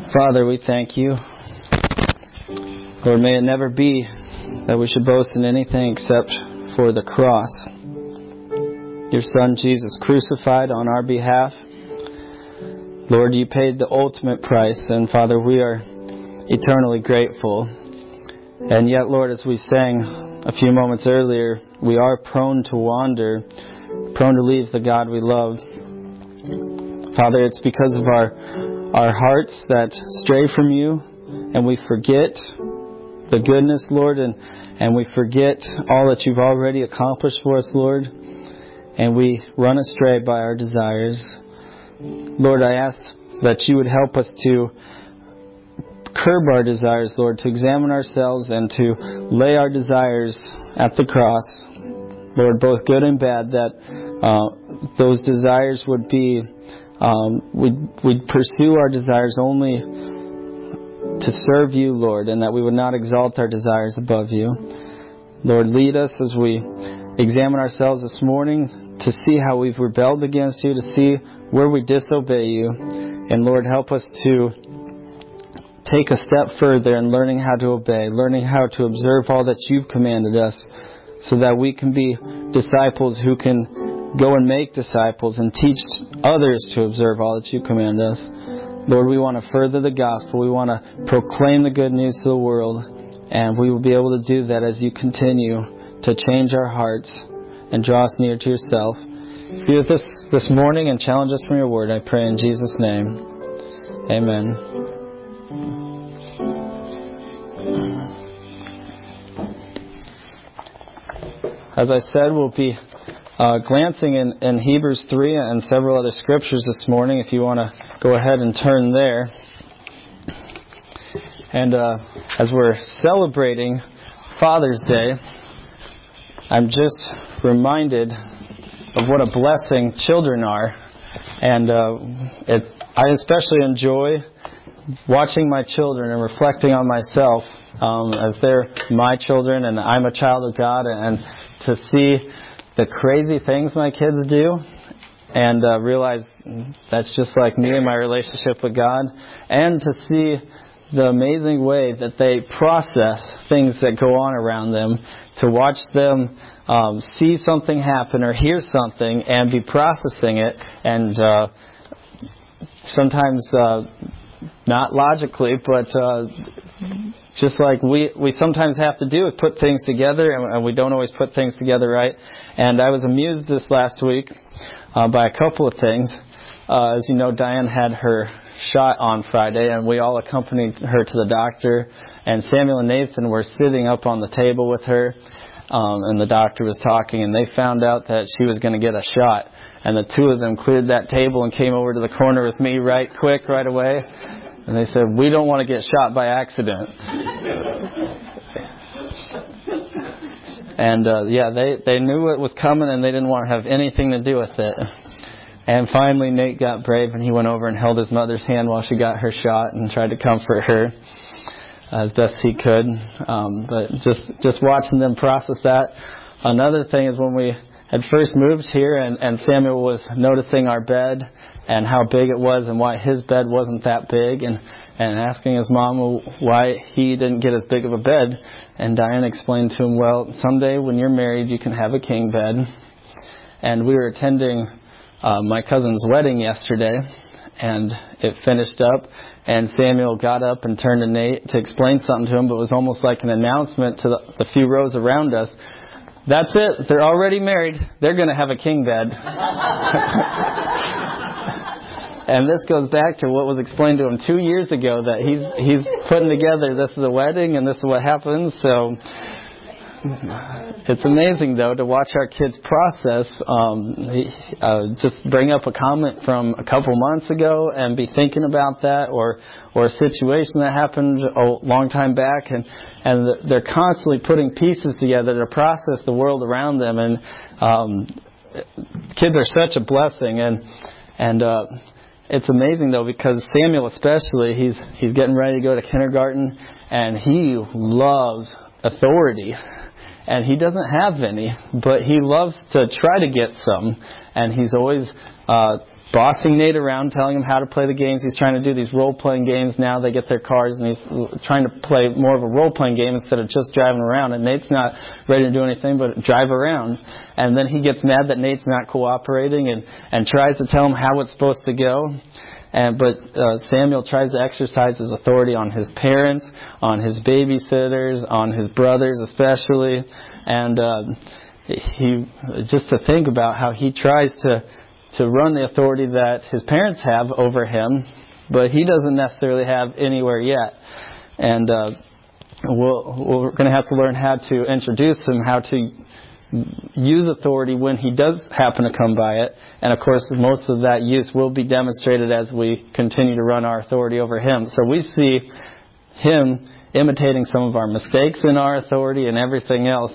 Father, we thank you. Lord, may it never be that we should boast in anything except for the cross. Your Son, Jesus, crucified on our behalf. Lord, you paid the ultimate price, and Father, we are eternally grateful. And yet, Lord, as we sang a few moments earlier, we are prone to wander, prone to leave the God we love. Father, it's because of our hearts that stray from you, and we forget the goodness, Lord, and we forget all that you've already accomplished for us, Lord, and we run astray by our desires. Lord, I ask that you would help us to curb our desires, Lord, to examine ourselves and to lay our desires at the cross, Lord, both good and bad, that those desires would be we'd pursue our desires only to serve you, Lord, and that we would not exalt our desires above you. Lord, lead us as we examine ourselves this morning to see how we've rebelled against you, to see where we disobey you. And Lord, help us to take a step further in learning how to obey, learning how to observe all that you've commanded us, so that we can be disciples who can go and make disciples and teach others to observe all that you command us. Lord, we want to further the gospel. We want to proclaim the good news to the world. And we will be able to do that as you continue to change our hearts and draw us near to yourself. Be with us this morning and challenge us from your word, I pray in Jesus' name. Amen. As I said, we'll be glancing in Hebrews 3 and several other scriptures this morning, if you want to go ahead and turn there. And as we're celebrating Father's Day, I'm just reminded of what a blessing children are. And I especially enjoy watching my children and reflecting on myself as they're my children and I'm a child of God, and to see the crazy things my kids do and realize that's just like me and my relationship with God, and to see the amazing way that they process things that go on around them, to watch them see something happen or hear something and be processing it, and sometimes not logically, but just like we sometimes have to do, put things together, and we don't always put things together right. And I was amused this last week by a couple of things. As you know, Diane had her shot on Friday, and we all accompanied her to the doctor. And Samuel and Nathan were sitting up on the table with her, and the doctor was talking, and they found out that she was going to get a shot. And the two of them cleared that table and came over to the corner with me right away. And they said, "We don't want to get shot by accident." And they knew it was coming, and they didn't want to have anything to do with it. And finally, Nate got brave, and he went over and held his mother's hand while she got her shot and tried to comfort her as best he could. But just watching them process that. Another thing is when we had first moved here, and Samuel was noticing our bed and how big it was and why his bed wasn't that big, and asking his mom why he didn't get as big of a bed. And Diane explained to him, well, someday when you're married, you can have a king bed. And we were attending my cousin's wedding yesterday, and it finished up, and Samuel got up and turned to Nate to explain something to him, but it was almost like an announcement to the few rows around us. That's it. They're already married. They're going to have a king bed. And this goes back to what was explained to him 2 years ago, that he's putting together, this is a wedding and this is what happens. So it's amazing, though, to watch our kids process. Just bring up a comment from a couple months ago and be thinking about that, or a situation that happened a long time back, and they're constantly putting pieces together to process the world around them. And kids are such a blessing, and it's amazing, though, because Samuel especially, he's getting ready to go to kindergarten, and he loves authority. And he doesn't have any, but he loves to try to get some. And he's always bossing Nate around, telling him how to play the games. He's trying to do these role-playing games now. They get their cars, and he's trying to play more of a role-playing game instead of just driving around. And Nate's not ready to do anything but drive around. And then he gets mad that Nate's not cooperating and tries to tell him how it's supposed to go. But Samuel tries to exercise his authority on his parents, on his babysitters, on his brothers especially. And he just to think about how he tries to run the authority that his parents have over him, but he doesn't necessarily have anywhere yet. And we're going to have to learn how to introduce him, how to use authority when he does happen to come by it. And of course, most of that use will be demonstrated as we continue to run our authority over him. So we see him imitating some of our mistakes in our authority and everything else.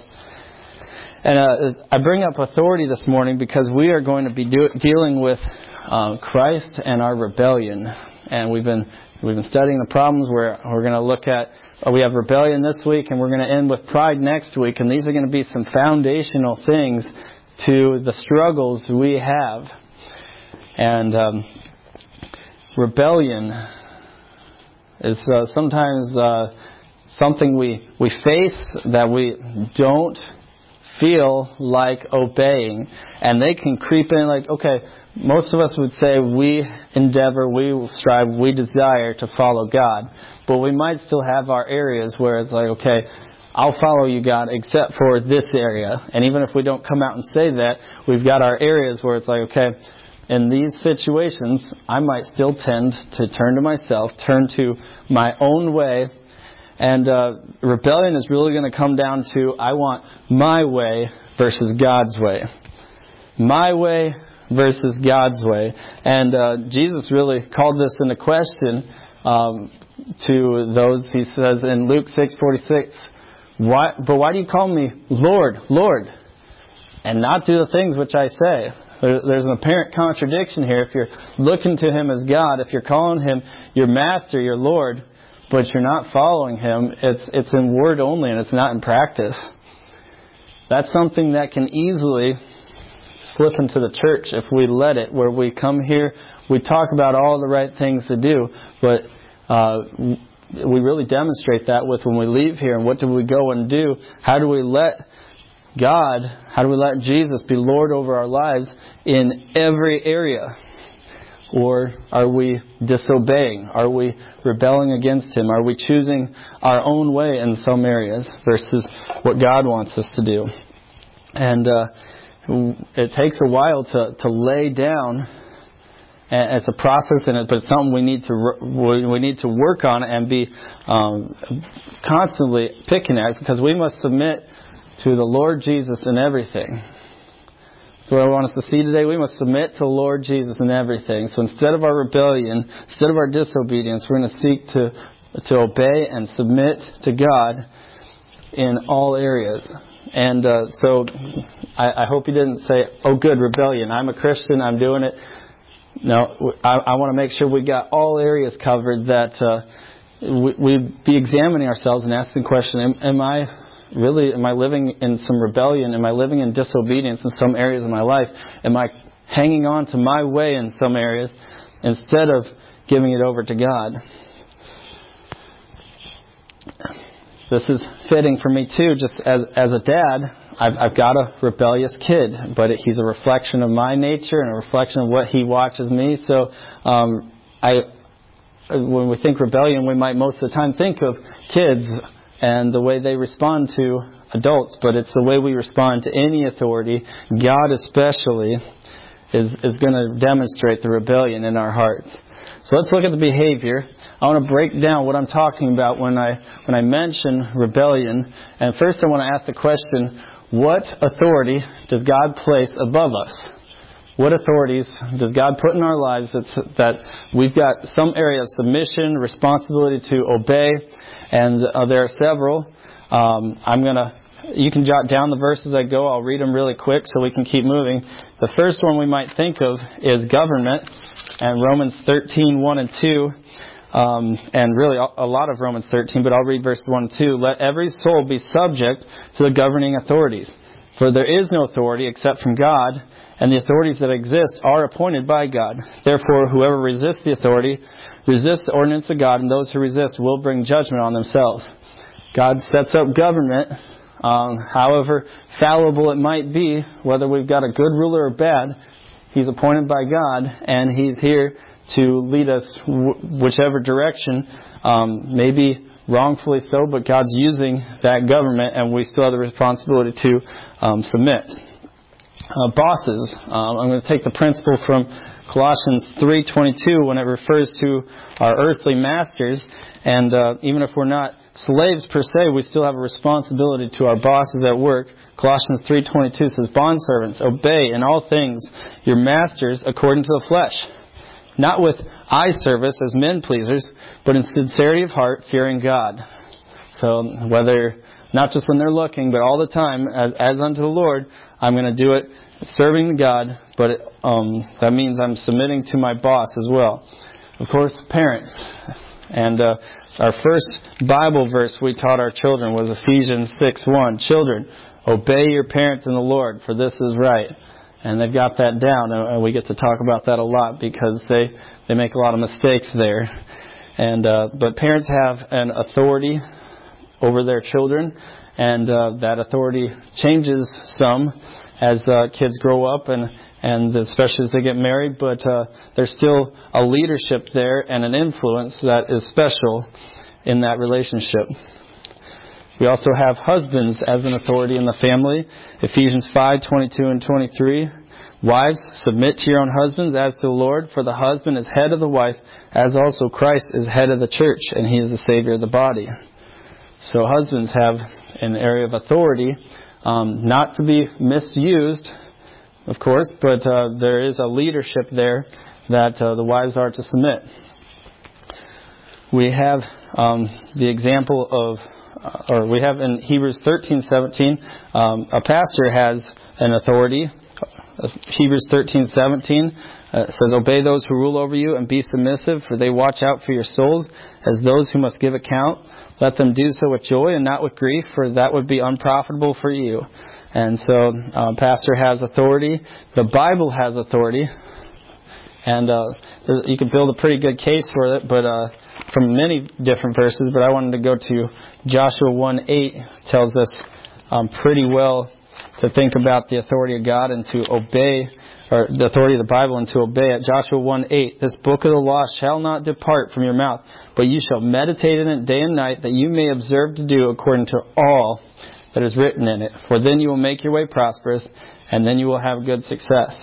And I bring up authority this morning because we are going to be dealing with Christ and our rebellion. And we've been studying the problems. We're going to look at, we have rebellion this week, and we're going to end with pride next week. And these are going to be some foundational things to the struggles we have. And rebellion is sometimes something we face that we don't feel like obeying, and they can creep in like, okay, most of us would say we endeavor, we strive, we desire to follow God, but we might still have our areas where it's like, okay, I'll follow you, God, except for this area. And even if we don't come out and say that, we've got our areas where it's like, okay, in these situations, I might still tend to turn to myself, turn to my own way. And rebellion is really going to come down to, I want my way versus God's way. My way versus God's way. And Jesus really called this into question to those, he says in Luke 6:46, but why do you call me Lord, Lord, and not do the things which I say? There's an apparent contradiction here. If you're looking to Him as God, if you're calling Him your Master, your Lord, but you're not following Him, it's in word only and it's not in practice. That's something that can easily slip into the church if we let it, where we come here, we talk about all the right things to do, but we really demonstrate that with when we leave here. And what do we go and do? How do we let God, how do we let Jesus be Lord over our lives in every area? Or are we disobeying? Are we rebelling against Him? Are we choosing our own way in some areas versus what God wants us to do? And it takes a while to lay down. And it's a process in it, but it's something we need to work on and be constantly picking at, because we must submit to the Lord Jesus in everything. So what I want us to see today, we must submit to the Lord Jesus in everything. So instead of our rebellion, instead of our disobedience, we're going to seek to obey and submit to God in all areas. And so I hope you didn't say, oh good, rebellion, I'm a Christian, I'm doing it. No, I want to make sure we got all areas covered, that we be examining ourselves and asking the question, am I living in some rebellion? Am I living in disobedience in some areas of my life? Am I hanging on to my way in some areas instead of giving it over to God? This is fitting for me too, just as a dad. I've got a rebellious kid, but he's a reflection of my nature and a reflection of what he watches me. So when we think rebellion, we might most of the time think of kids and the way they respond to adults, but it's the way we respond to any authority. God especially is going to demonstrate the rebellion in our hearts. So let's look at the behavior. I want to break down what I'm talking about when I mention rebellion. And first I want to ask the question, what authority does God place above us? What authorities does God put in our lives that we've got some area of submission, responsibility to obey? And there are several. You can jot down the verses I go. I'll read them really quick so we can keep moving. The first one we might think of is government, and Romans 13:1 and 2. And really a lot of Romans 13, but I'll read verses 1 and 2. Let every soul be subject to the governing authorities. For there is no authority except from God, and the authorities that exist are appointed by God. Therefore, whoever resists the authority resists the ordinance of God, and those who resist will bring judgment on themselves. God sets up government, however fallible it might be, whether we've got a good ruler or bad. He's appointed by God, and He's here to lead us whichever direction, maybe wrongfully so, but God's using that government, and we still have the responsibility to submit. Bosses. I'm going to take the principle from Colossians 3:22 when it refers to our earthly masters, and even if we're not slaves per se, we still have a responsibility to our bosses at work. Colossians 3:22 says, "Bondservants, obey in all things your masters according to the flesh, not with eye service as men pleasers, but in sincerity of heart, fearing God." So whether, not just when they're looking, but all the time, as unto the Lord, I'm going to do it serving God, but that means I'm submitting to my boss as well. Of course, parents. And our first Bible verse we taught our children was Ephesians 6:1. "Children, obey your parents in the Lord, for this is right." And they've got that down, and we get to talk about that a lot because they make a lot of mistakes there. And but parents have an authority over their children, and that authority changes some as kids grow up, and especially as they get married. But there's still a leadership there and an influence that is special in that relationship. We also have husbands as an authority in the family. Ephesians 5:22 and 23. "Wives, submit to your own husbands as to the Lord, for the husband is head of the wife, as also Christ is head of the church, and He is the Savior of the body." So husbands have an area of authority, not to be misused, of course, but there is a leadership there that the wives are to submit. We have the example of, or we have in Hebrews 13:17, a pastor has an authority. Hebrews 13:17 says, "Obey those who rule over you and be submissive, for they watch out for your souls as those who must give account. Let them do so with joy and not with grief, for that would be unprofitable for you." And so, pastor has authority. The Bible has authority, and you can build a pretty good case for it, but from many different verses. But I wanted to go to Joshua 1:8. Tells us pretty well to think about the authority of God and to obey, or the authority of the Bible and to obey it. Joshua 1:8, "This book of the law shall not depart from your mouth, but you shall meditate in it day and night, that you may observe to do according to all that is written in it. For then you will make your way prosperous, and then you will have good success."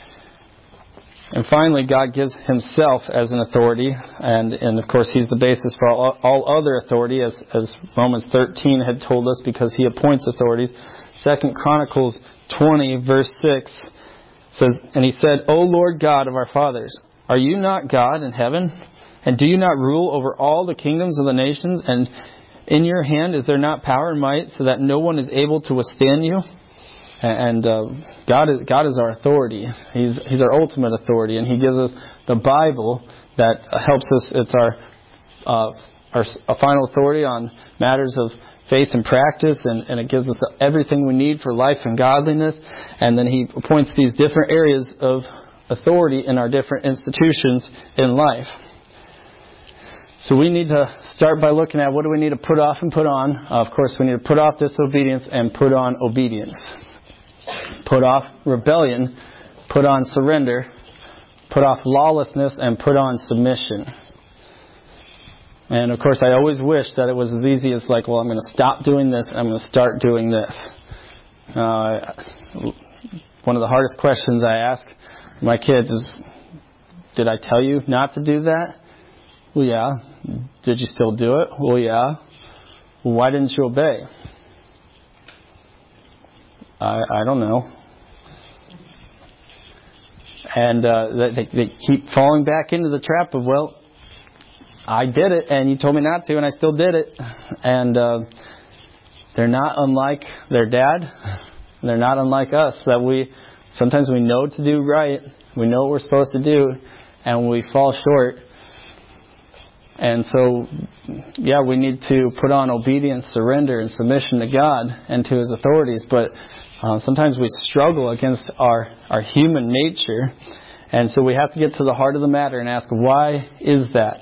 And finally, God gives Himself as an authority, and of course He's the basis for all other authority, as Romans 13 had told us, because He appoints authorities. 2 Chronicles 20, verse 6 says, "And He said, O Lord God of our fathers, are you not God in heaven? And do you not rule over all the kingdoms of the nations? And in your hand is there not power and might, so that no one is able to withstand you?" And God is our authority. He's our ultimate authority, and He gives us the Bible that helps us. It's our final authority on matters of faith and practice, and it gives us everything we need for life and godliness. And then He appoints these different areas of authority in our different institutions in life. So we need to start by looking at what do we need to put off and put on. Of course, we need to put off disobedience and put on obedience. Put off rebellion, put on surrender, put off lawlessness, and put on submission. And of course, I always wish that it was as easy as like, well, I'm going to stop doing this and I'm going to start doing this. One of the hardest questions I ask my kids is, did I tell you not to do that? Well, yeah. Did you still do it? Well, yeah. Well, why didn't you obey? I don't know. And they keep falling back into the trap of, well, I did it, and you told me not to, and I still did it. And they're not unlike their dad. They're not unlike us. That sometimes we know to do right. We know what we're supposed to do, and we fall short. And so, we need to put on obedience, surrender, and submission to God and to His authorities. But Sometimes we struggle against our human nature, and so we have to get to the heart of the matter and ask, why is that?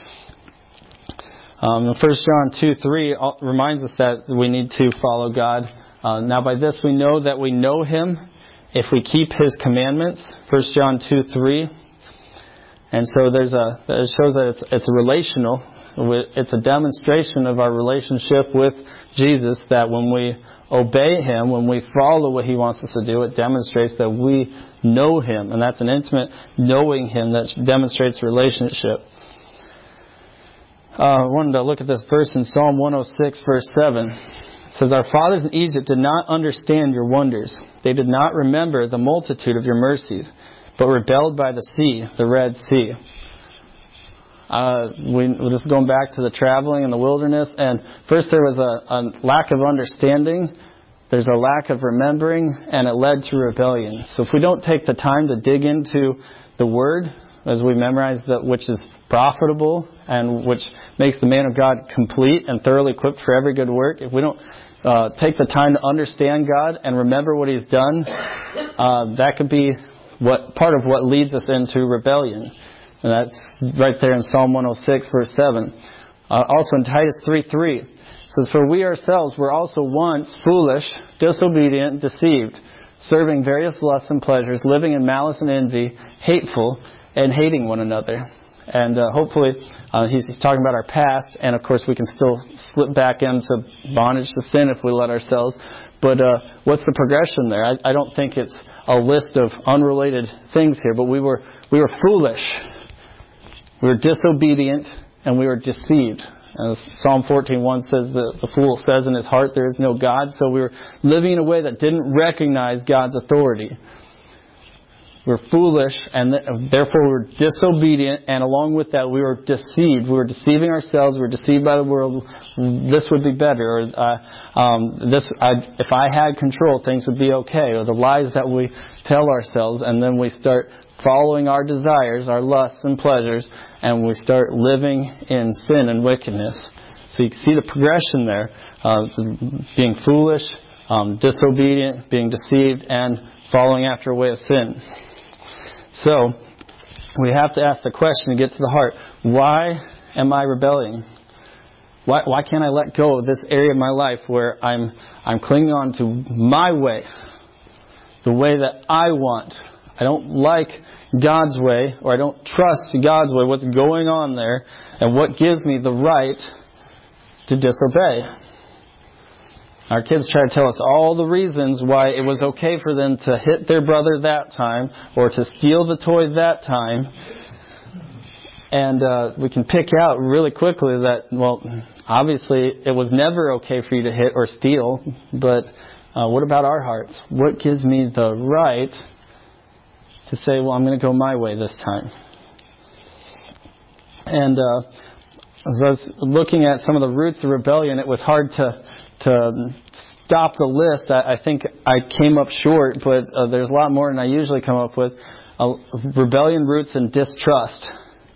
1 John 2:3 reminds us that we need to follow God. Now by this we know that we know Him if we keep His commandments. 1 John 2:3. And so it shows that it's a relational. It's a demonstration of our relationship with Jesus, that when we obey Him, when we follow what He wants us to do, it demonstrates that we know Him. And that's an intimate knowing Him that demonstrates relationship. I wanted to look at this verse in Psalm 106, verse 7. It says, "Our fathers in Egypt did not understand your wonders. They did not remember the multitude of your mercies, but rebelled by the sea, the Red Sea." We're just going back to the traveling in the wilderness. And first there was a lack of understanding. There's a lack of remembering, and it led to rebellion. So if we don't take the time to dig into the Word, as we memorize that, which is profitable and which makes the man of God complete and thoroughly equipped for every good work, if we don't take the time to understand God and remember what He's done, that could be part of what leads us into rebellion. And that's right there in Psalm 106, verse 7. Also in Titus 3:3, it says, "For we ourselves were also once foolish, disobedient, deceived, serving various lusts and pleasures, living in malice and envy, hateful, and hating one another." And hopefully he's talking about our past, and of course we can still slip back into bondage to sin if we let ourselves. But what's the progression there? I don't think it's a list of unrelated things here, but we were foolish. We were disobedient, and we were deceived. As Psalm 14:1 says, the fool says in his heart there is no God. So we were living in a way that didn't recognize God's authority. We were foolish, and therefore we were disobedient, and along with that we were deceived. We were deceiving ourselves. We were deceived by the world. This would be better, or if I had control, things would be okay, or the lies that we tell ourselves, and then we start following our desires, our lusts and pleasures, and we start living in sin and wickedness. So you can see the progression there, being foolish, disobedient, being deceived, and following after a way of sin. So we have to ask the question to get to the heart: why am I rebelling? Why can't I let go of this area of my life where I'm clinging on to my way, the way that I want? I don't like God's way, or I don't trust God's way, what's going on there, and what gives me the right to disobey. Our kids try to tell us all the reasons why it was okay for them to hit their brother that time, or to steal the toy that time. And we can pick out really quickly that, well, obviously it was never okay for you to hit or steal, but what about our hearts? What gives me the right to say, well, I'm going to go my way this time? And as I was looking at some of the roots of rebellion, it was hard to stop the list. I think I came up short, but there's a lot more than I usually come up with. Rebellion roots in distrust.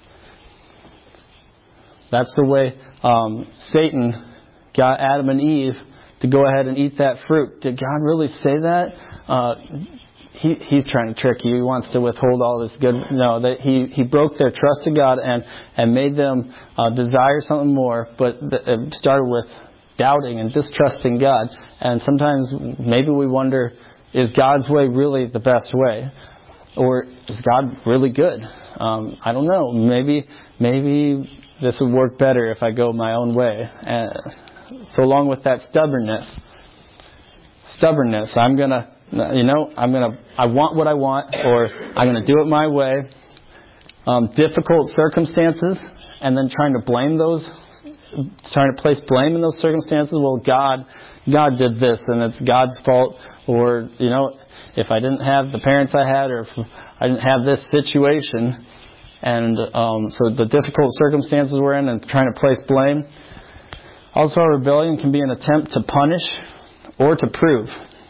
That's the way Satan got Adam and Eve to go ahead and eat that fruit. Did God really say that? He's trying to trick you. He wants to withhold all this good. No, that he broke their trust in God and made them desire something more. But it started with doubting and distrusting God. And sometimes maybe we wonder, is God's way really the best way? Or is God really good? I don't know. Maybe this would work better if I go my own way. So along with that stubbornness, I want what I want, or I'm going to do it my way. Difficult circumstances, and then trying to place blame in those circumstances. Well, God did this, and it's God's fault. Or, if I didn't have the parents I had, or if I didn't have this situation, and so the difficult circumstances we're in, and trying to place blame. Also, our rebellion can be an attempt to punish or to prove.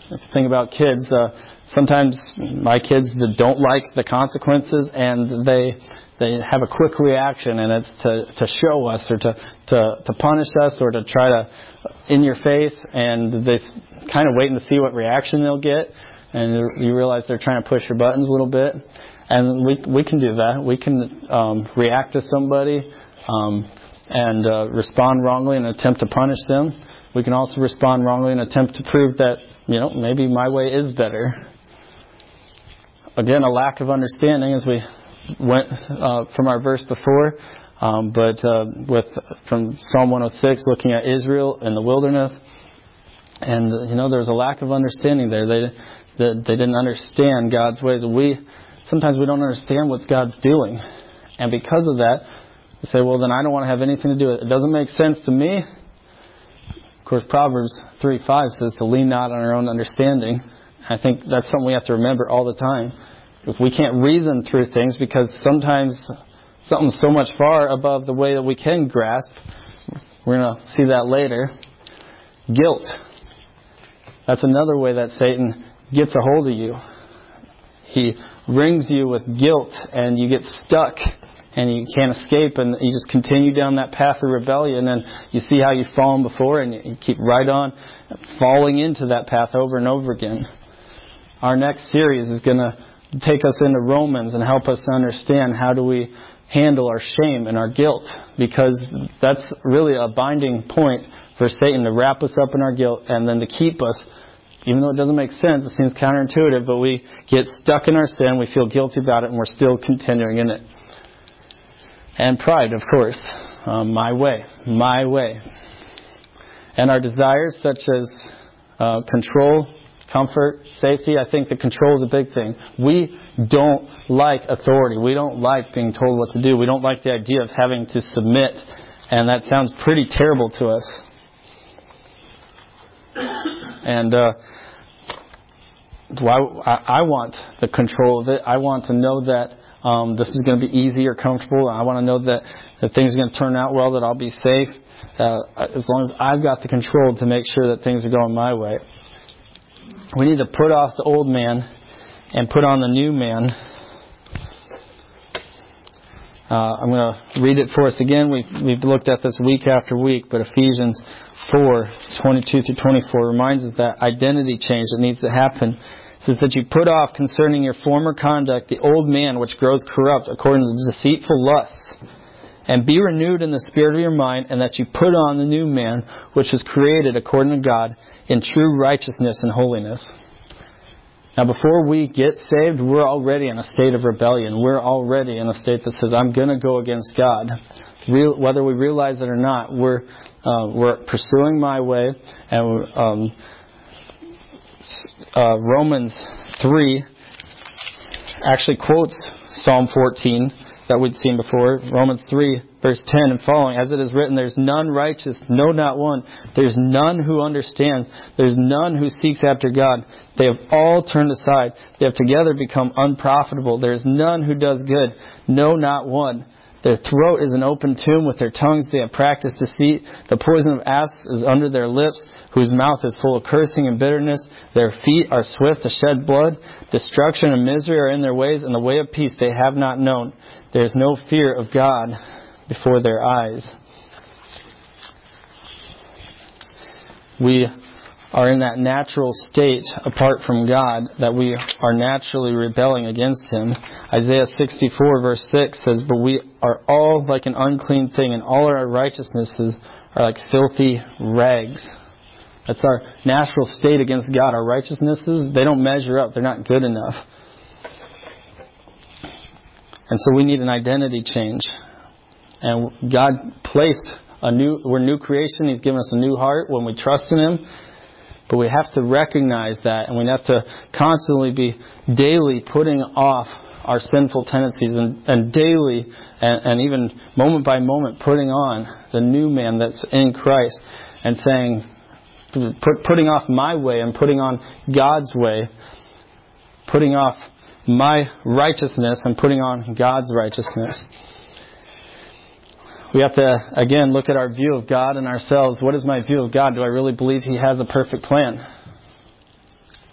if you think about kids, sometimes my kids that don't like the consequences, and they have a quick reaction, and it's to show us or to punish us or to try to in your face, and they kind of waiting to see what reaction they'll get, and you realize they're trying to push your buttons a little bit. And we can do that. We can react to somebody and respond wrongly and attempt to punish them. We can also respond wrongly and attempt to prove that, maybe my way is better. Again, a lack of understanding, as we went from our verse before, but from Psalm 106, looking at Israel in the wilderness, and there was a lack of understanding there. They didn't understand God's ways. Sometimes we don't understand what God's doing, and because of that, we say, well, then I don't want to have anything to do with it. It doesn't make sense to me. Of course, Proverbs 3:5 says to lean not on our own understanding. I think that's something we have to remember all the time. If we can't reason through things, because sometimes something's so much far above the way that we can grasp, we're going to see that later. Guilt. That's another way that Satan gets a hold of you. He rings you with guilt, and you get stuck, and you can't escape, and you just continue down that path of rebellion, and you see how you've fallen before, and you keep right on falling into that path over and over again. Our next series is going to take us into Romans and help us to understand how do we handle our shame and our guilt, because that's really a binding point for Satan, to wrap us up in our guilt and then to keep us, even though it doesn't make sense, it seems counterintuitive, but we get stuck in our sin, we feel guilty about it, and we're still continuing in it. And pride, of course. My way. And our desires such as control, comfort, safety. I think the control is a big thing. We don't like authority. We don't like being told what to do. We don't like the idea of having to submit. And that sounds pretty terrible to us. And I want the control of it. I want to know that this is going to be easy or comfortable. I want to know that things are going to turn out well, that I'll be safe, as long as I've got the control to make sure that things are going my way. We need to put off the old man and put on the new man. I'm going to read it for us again. We've looked at this week after week, but Ephesians 4:22 through 24 reminds us that identity change that needs to happen. It says that you put off concerning your former conduct the old man which grows corrupt according to deceitful lusts, and be renewed in the spirit of your mind, and that you put on the new man which is created according to God in true righteousness and holiness. Now, before we get saved, we're already in a state of rebellion. We're already in a state that says, I'm going to go against God. Whether we realize it or not, we're pursuing my way. And Romans 3 actually quotes Psalm 14 that we'd seen before. Romans 3, verse 10 and following. As it is written, there's none righteous, no, not one. There's none who understands. There's none who seeks after God. They have all turned aside. They have together become unprofitable. There's none who does good, no, not one. Their throat is an open tomb. With their tongues they have practiced deceit. The poison of asps is under their lips, whose mouth is full of cursing and bitterness. Their feet are swift to shed blood. Destruction and misery are in their ways, and the way of peace they have not known. There is no fear of God before their eyes. We are in that natural state apart from God, that we are naturally rebelling against Him. Isaiah 64 verse 6 says, but we are all like an unclean thing, and all our righteousnesses are like filthy rags. That's our natural state against God. Our righteousnesses, they don't measure up. They're not good enough. And so we need an identity change. And God placed we're a new creation. He's given us a new heart when we trust in Him. But we have to recognize that, and we have to constantly be daily putting off our sinful tendencies, and daily and even moment by moment putting on the new man that's in Christ, and saying, putting off my way and putting on God's way, putting off my righteousness and putting on God's righteousness. We have to, again, look at our view of God and ourselves. What is my view of God? Do I really believe He has a perfect plan?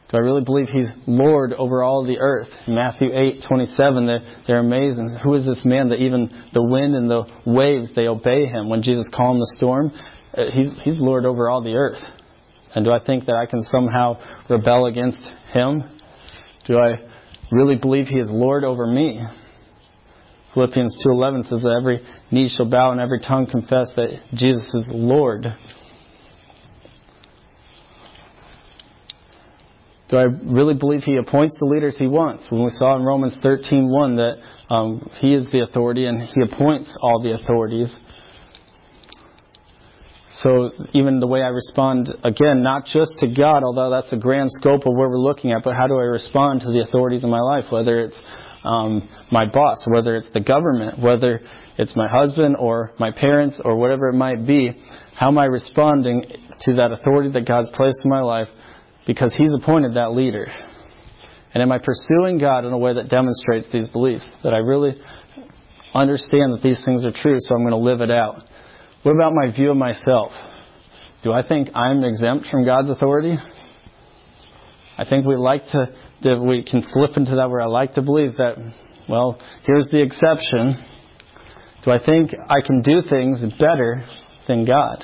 Do I really believe He's Lord over all the earth? In Matthew 8:27, they're amazing. Who is this man that even the wind and the waves, they obey Him? When Jesus calmed the storm, He's Lord over all the earth. And do I think that I can somehow rebel against Him? Do I really believe He is Lord over me? Philippians 2:11 says that every knee shall bow and every tongue confess that Jesus is Lord. Do I really believe He appoints the leaders He wants? When we saw in Romans 13:1 that He is the authority and He appoints all the authorities. So even the way I respond, again, not just to God, although that's the grand scope of where we're looking at, but how do I respond to the authorities in my life? Whether it's my boss, whether it's the government, whether it's my husband or my parents or whatever it might be, how am I responding to that authority that God's placed in my life? Because He's appointed that leader. And am I pursuing God in a way that demonstrates these beliefs? That I really understand that these things are true, so I'm going to live it out. What about my view of myself? Do I think I'm exempt from God's authority? I think that we can slip into that where I like to believe that, well, here's the exception. Do I think I can do things better than God?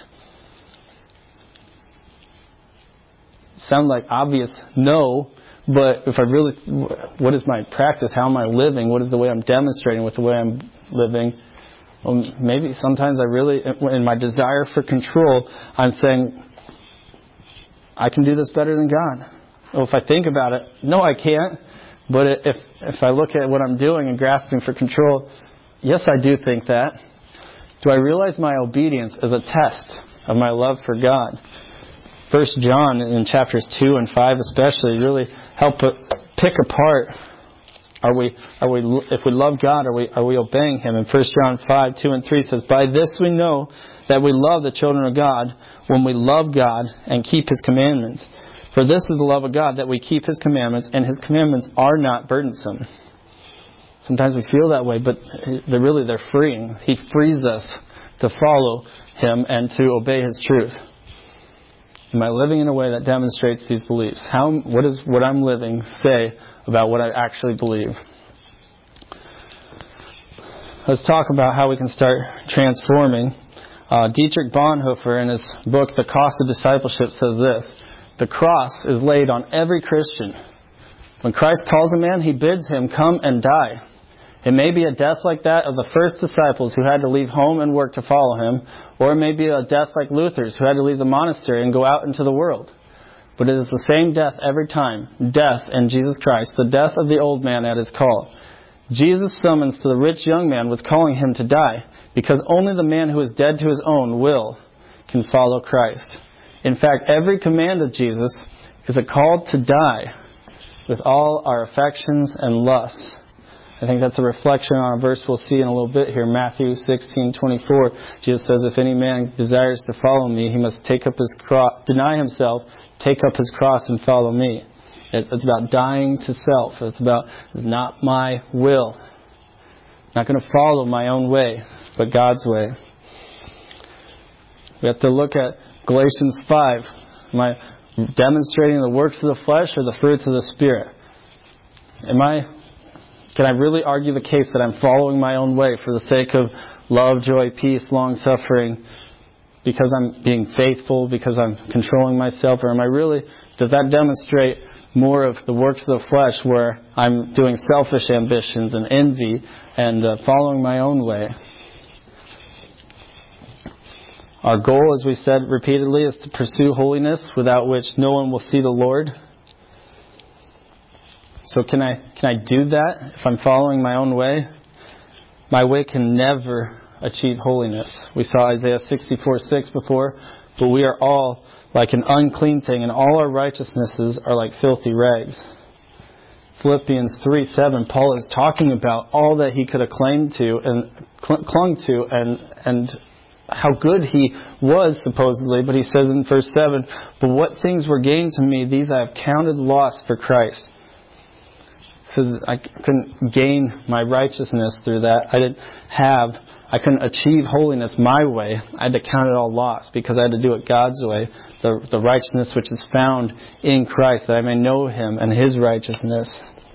Sound like obvious no, but if I really, what is my practice? How am I living? What is the way I'm demonstrating with the way I'm living? Well, maybe sometimes I really, in my desire for control, I'm saying, I can do this better than God. Well, if I think about it, no, I can't. But if I look at what I'm doing and grasping for control, yes, I do think that. Do I realize my obedience is a test of my love for God? 1 John in chapters 2 and 5 especially really help pick apart. If we love God, are we obeying Him? And 1 John 5, 2 and 3 says, "By this we know that we love the children of God, when we love God and keep His commandments. For this is the love of God, that we keep His commandments, and His commandments are not burdensome." Sometimes we feel that way, but they're freeing. He frees us to follow Him and to obey His truth. Am I living in a way that demonstrates these beliefs? What does what I'm living say about what I actually believe? Let's talk about how we can start transforming. Dietrich Bonhoeffer, in his book, The Cost of Discipleship, says this: "The cross is laid on every Christian. When Christ calls a man, He bids him come and die. It may be a death like that of the first disciples who had to leave home and work to follow Him, or it may be a death like Luther's who had to leave the monastery and go out into the world. But it is the same death every time, death in Jesus Christ, the death of the old man at His call. Jesus' summons to the rich young man was calling him to die, because only the man who is dead to his own will can follow Christ. In fact, every command of Jesus is a call to die with all our affections and lusts." I think that's a reflection on a verse we'll see in a little bit here, Matthew 16:24. Jesus says, "If any man desires to follow me, he must take up his cross, deny himself, take up his cross, and follow me." It's about dying to self. It's not my will. I'm not going to follow my own way, but God's way. We have to look at Galatians 5. Am I demonstrating the works of the flesh or the fruits of the Spirit? Can I really argue the case that I'm following my own way for the sake of love, joy, peace, long-suffering, because I'm being faithful, because I'm controlling myself? Or does that demonstrate more of the works of the flesh where I'm doing selfish ambitions and envy and following my own way? Our goal, as we said repeatedly, is to pursue holiness, without which no one will see the Lord. So can I do that if I'm following my own way? My way can never achieve holiness. We saw Isaiah 64:6 before, "But we are all like an unclean thing, and all our righteousnesses are like filthy rags." Philippians 3:7, Paul is talking about all that he could have claimed to and clung to and how good he was supposedly, but he says in verse 7, "But what things were gained to me, these I have counted loss for Christ." says I couldn't gain my righteousness through that. I couldn't achieve holiness my way. I had to count it all lost because I had to do it God's way. The righteousness which is found in Christ, that I may know Him and His righteousness.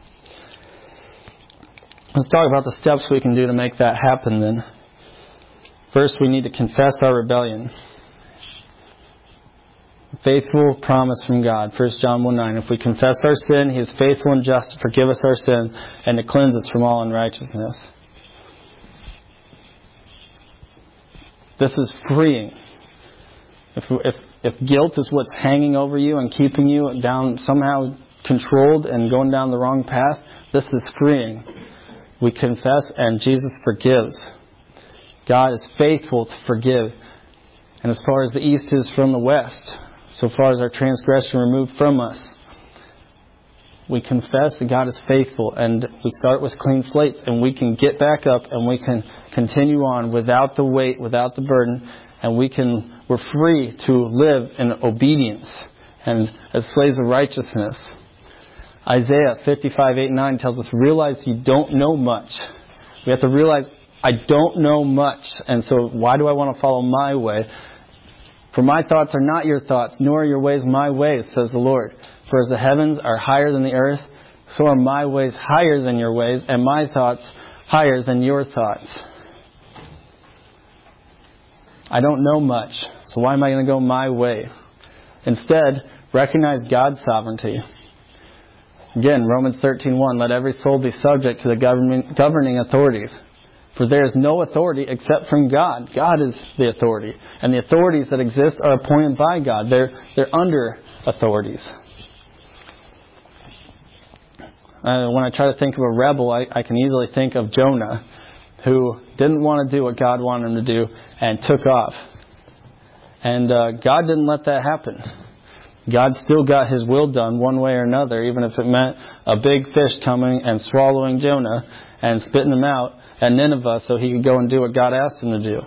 Let's talk about the steps we can do to make that happen then. First, we need to confess our rebellion. Faithful promise from God. 1 John 1:9. If we confess our sin, He is faithful and just to forgive us our sin and to cleanse us from all unrighteousness. This is freeing. If guilt is what's hanging over you and keeping you down, somehow controlled and going down the wrong path, this is freeing. We confess and Jesus forgives. God is faithful to forgive. And as far as the east is from the west, so far as our transgression removed from us, we confess that God is faithful, and we start with clean slates, and we can get back up and we can continue on without the weight, without the burden, and we're free to live in obedience and as slaves of righteousness. Isaiah 55:8-9 tells us, realize you don't know much. We have to realize, I don't know much, and so why do I want to follow my way? For my thoughts are not your thoughts, nor are your ways my ways, says the Lord. For as the heavens are higher than the earth, so are my ways higher than your ways, and my thoughts higher than your thoughts. I don't know much, so why am I going to go my way? Instead, recognize God's sovereignty. Again, Romans 13:1, let every soul be subject to the governing authorities. For there is no authority except from God. God is the authority. And the authorities that exist are appointed by God. They're under authorities. When I try to think of a rebel, I can easily think of Jonah, who didn't want to do what God wanted him to do and took off. And God didn't let that happen. God still got His will done one way or another, even if it meant a big fish coming and swallowing Jonah and spitting him out at Nineveh so he could go and do what God asked him to do.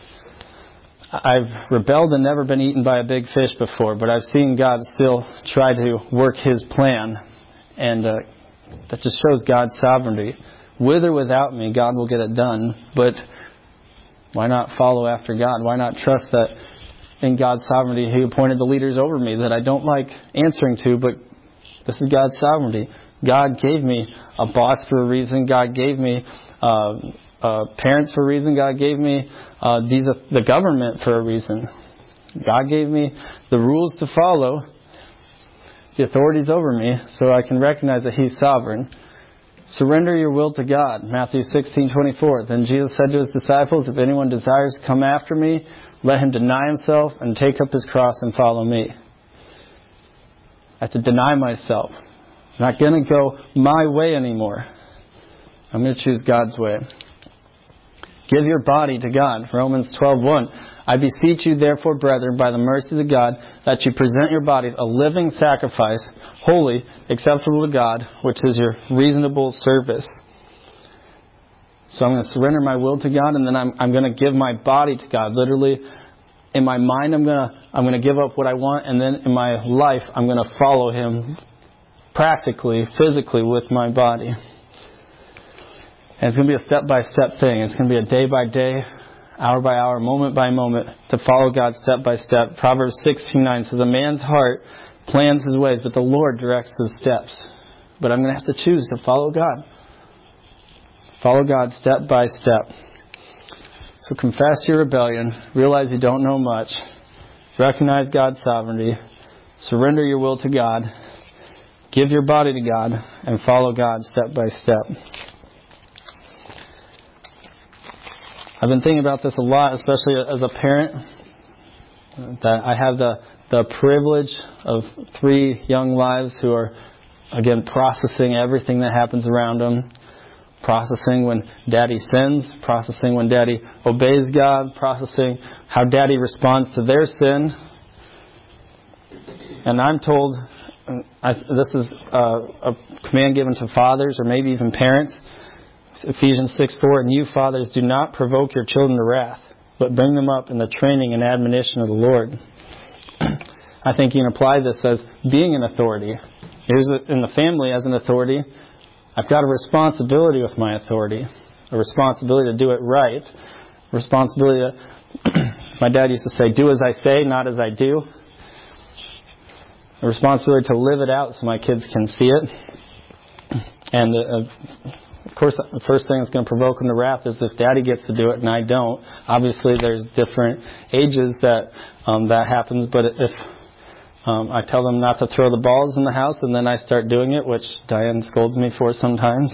I've rebelled and never been eaten by a big fish before, but I've seen God still try to work His plan, and that just shows God's sovereignty. With or without me, God will get it done, but why not follow after God? Why not trust that in God's sovereignty He appointed the leaders over me that I don't like answering to, but this is God's sovereignty. God gave me a boss for a reason. God gave me parents for a reason. God gave me the government for a reason. God gave me the rules to follow, the authorities over me, so I can recognize that He's sovereign. Surrender your will to God. Matthew 16:24. Then Jesus said to His disciples, if anyone desires to come after me, let him deny himself and take up his cross and follow me. I have to deny myself. I'm not going to go my way anymore. I'm going to choose God's way. Give your body to God. Romans 12:1. I beseech you, therefore, brethren, by the mercies of God, that you present your bodies a living sacrifice, holy, acceptable to God, which is your reasonable service. So I'm going to surrender my will to God, and then I'm going to give my body to God. Literally, in my mind, I'm going to give up what I want, and then in my life, I'm going to follow Him practically, physically with my body. And it's going to be a step-by-step thing. It's going to be a day-by-day, hour-by-hour, moment-by-moment to follow God step-by-step. Proverbs 16:9 says, a man's heart plans his ways, but the Lord directs his steps. But I'm going to have to choose to follow God. Follow God step by step. So confess your rebellion. Realize you don't know much. Recognize God's sovereignty. Surrender your will to God. Give your body to God. And follow God step by step. I've been thinking about this a lot, especially as a parent, that I have the privilege of 3 young lives who are, again, processing everything that happens around them. Processing when Daddy sins, processing when Daddy obeys God, processing how Daddy responds to their sin. And I'm told, this is a command given to fathers or maybe even parents, Ephesians 6:4, and you fathers do not provoke your children to wrath, but bring them up in the training and admonition of the Lord. I think you can apply this as being an authority. Here's in the family as an authority. I've got a responsibility with my authority, a responsibility to do it right, a responsibility to, my dad used to say, do as I say, not as I do. A responsibility to live it out so my kids can see it. And of course, the first thing that's going to provoke them to wrath is if Daddy gets to do it and I don't. Obviously, there's different ages that that happens. But if I tell them not to throw the balls in the house and then I start doing it, which Diane scolds me for sometimes.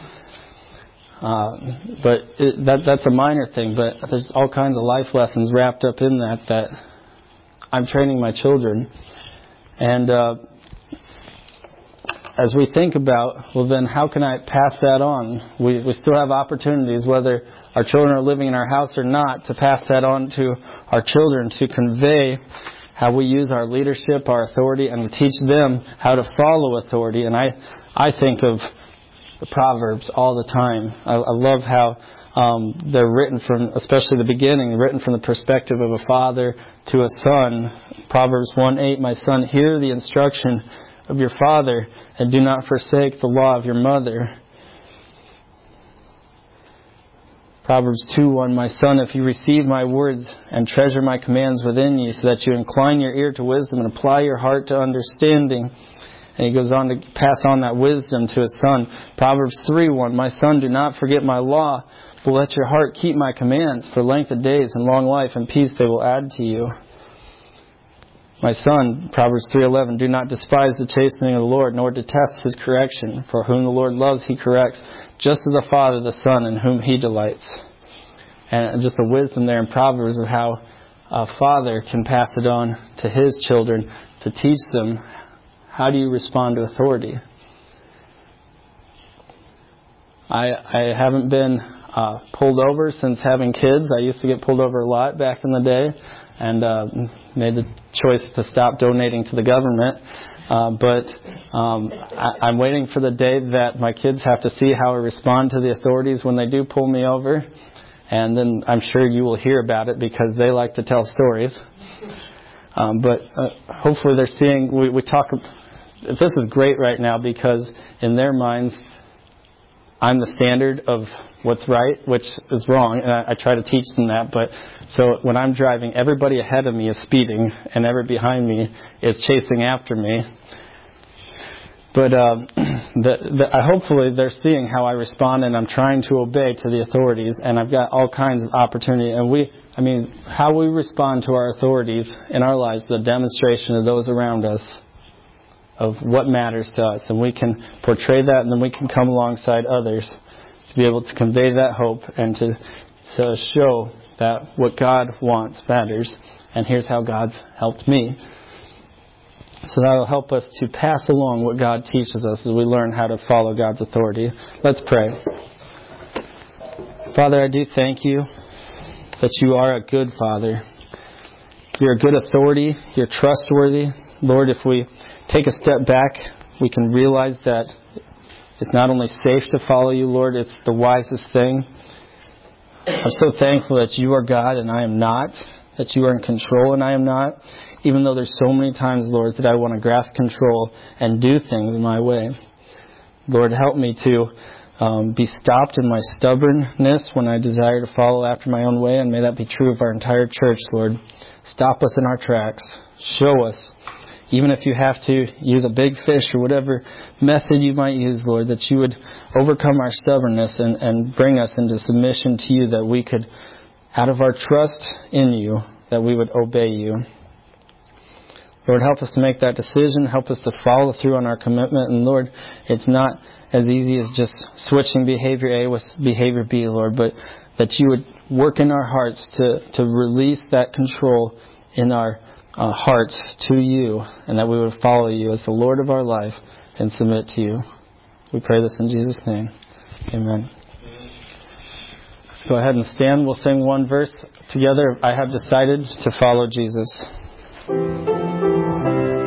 But that's a minor thing. But there's all kinds of life lessons wrapped up in that I'm training my children. And as we think about, well then how can I pass that on? We still have opportunities, whether our children are living in our house or not, to pass that on to our children, to convey how we use our leadership, our authority, and teach them how to follow authority. And I think of the Proverbs all the time. I love how they're written from, especially the beginning, written from the perspective of a father to a son. Proverbs 1:8, my son, hear the instruction of your father, and do not forsake the law of your mother. Proverbs 2:1, my son, if you receive my words and treasure my commands within you, so that you incline your ear to wisdom and apply your heart to understanding. And he goes on to pass on that wisdom to his son. Proverbs 3:1, my son, do not forget my law, but let your heart keep my commands. For length of days and long life and peace they will add to you. My son, Proverbs 3:11, do not despise the chastening of the Lord, nor detest his correction. For whom the Lord loves, he corrects, just as a father the son in whom he delights. And just the wisdom there in Proverbs of how a father can pass it on to his children to teach them, how do you respond to authority? I haven't been pulled over since having kids. I used to get pulled over a lot back in the day, and made the choice to stop donating to the government. But I'm waiting for the day that my kids have to see how I respond to the authorities when they do pull me over. And then I'm sure you will hear about it because they like to tell stories. But hopefully they're seeing, we talk, this is great right now because in their minds, I'm the standard of what's right, which is wrong, and I try to teach them that. But so when I'm driving, everybody ahead of me is speeding, and everybody behind me is chasing after me. But hopefully they're seeing how I respond, and I'm trying to obey to the authorities, and I've got all kinds of opportunity. And how we respond to our authorities in our lives, the demonstration of those around us, of what matters to us, and we can portray that, and then we can come alongside others to be able to convey that hope and to show that what God wants matters, and here's how God's helped me. So that will help us to pass along what God teaches us as we learn how to follow God's authority. Let's pray. Father, I do thank you that you are a good Father. You're a good authority. You're trustworthy. Lord, if we take a step back, we can realize that it's not only safe to follow you, Lord, it's the wisest thing. I'm so thankful that you are God and I am not, that you are in control and I am not, even though there's so many times, Lord, that I want to grasp control and do things my way. Lord, help me to be stopped in my stubbornness when I desire to follow after my own way, and may that be true of our entire church, Lord. Stop us in our tracks. Show us. Even if you have to use a big fish or whatever method you might use, Lord, that you would overcome our stubbornness and bring us into submission to you, that we could, out of our trust in you, that we would obey you. Lord, help us to make that decision. Help us to follow through on our commitment. And Lord, it's not as easy as just switching behavior A with behavior B, Lord, but that you would work in our hearts to release that control in our hearts to you, and that we would follow you as the Lord of our life and submit to you. We pray this in Jesus' name. Amen. Let's go ahead and stand. We'll sing one verse together. I have decided to follow Jesus.